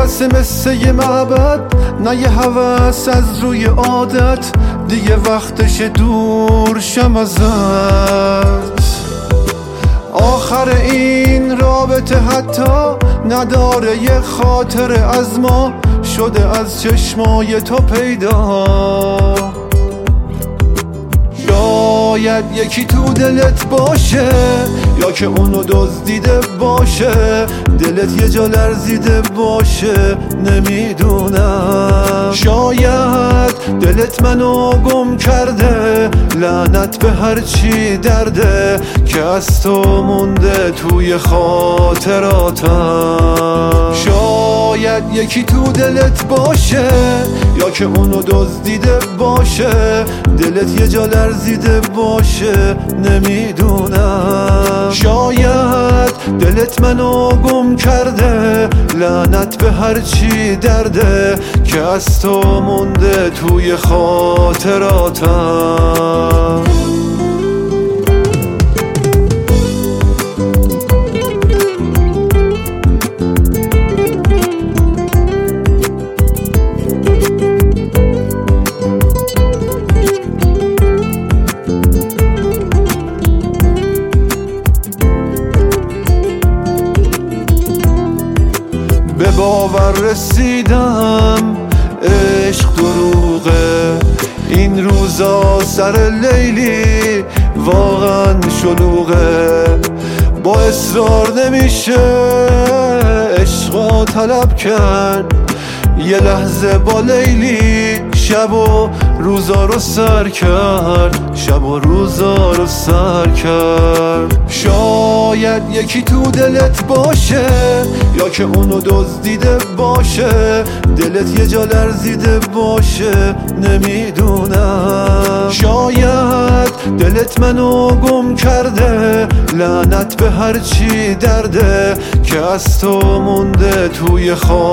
جلسه مثل یه معبد، نه یه هوس از روی عادت، دیگه وقتش دور شم ازت. آخر این رابطه حتی نداره یه خاطر از ما، شده از چشمای تو پیدا. شاید یکی تو دلت باشه، یا که اونو دزدیده باشه، دلت یه جا لرزیده باشه، نمیدونم. شاید دلت منو گم کرده، لعنت به هرچی درده که از تو مونده توی خاطراتم. شاید یکی تو دلت باشه، یا که اونو دزدیده باشه، دلت یه جا لرزیده باشه، نمیدونم. شاید دلت منو گم کرده، لعنت به هرچی درده که از تو مونده توی خاطراتم. به باور رسیدم عشق دروغه، این روزا سر لیلی واقعا شلوغه. با اصرار نمیشه عشقا طلب کرد، یه لحظه با لیلی شب و روزا رو سر کرد، شب و روزا رو سر کرد. شاید یکی تو دلت باشه، یا که اونو دزدیده باشه، دلت یه جا لرزیده باشه، نمیدونم. شاید دلت منو گم کرده، لعنت به هرچی درده که از تو مونده توی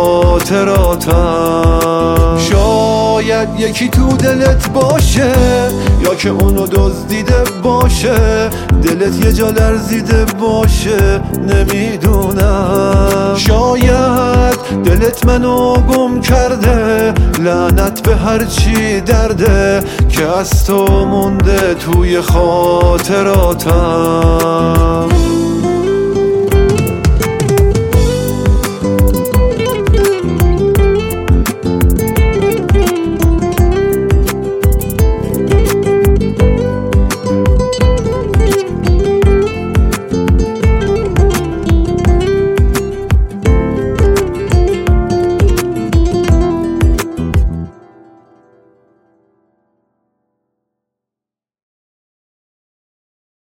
خاطراتم. شاید یکی تو دلت باشه، یا که اونو دزدیده باشه، دلت یه جا لرزیده باشه، نمیدونم. شاید دلت منو گم کرده، لعنت به هرچی درده که از تو مونده توی خاطراتم.